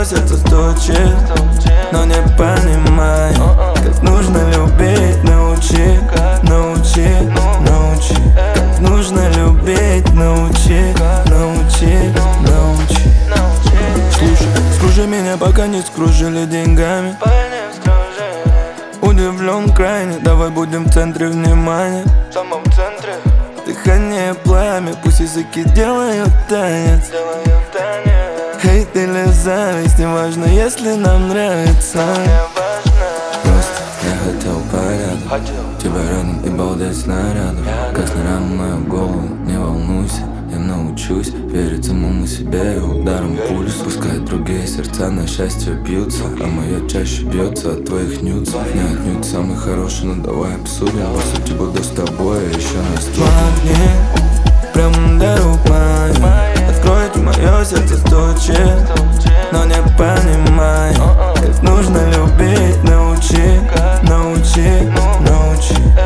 сердце стучит, но не понимаю, как нужно любить. Научи, научи, научи. Как нужно любить, научи, научи, научи. Слушай, скружи меня, пока не скружили деньгами. Удивлен крайне, давай будем в центре внимания. В самом центре. Дыхание, пламя, пусть языки делают танец. Хейт или зависть, неважно, если нам нравится. Просто я хотел порядок, тебя рядом и балдеть снарядов. Как снаряд в мою голову, не волнуйся, я научусь верить самому себе и ударом пульс. Пускай другие сердца на счастье бьются, а моя чаще бьется от твоих нюцев. Не отнюдь самый хороший, но давай обсудим. По сути буду с тобой, а еще наступим. Магнит, прям до рук моих. Откройте, мое сердце стучит, но не понимаю, как нужно любить. Научи, научи, научи.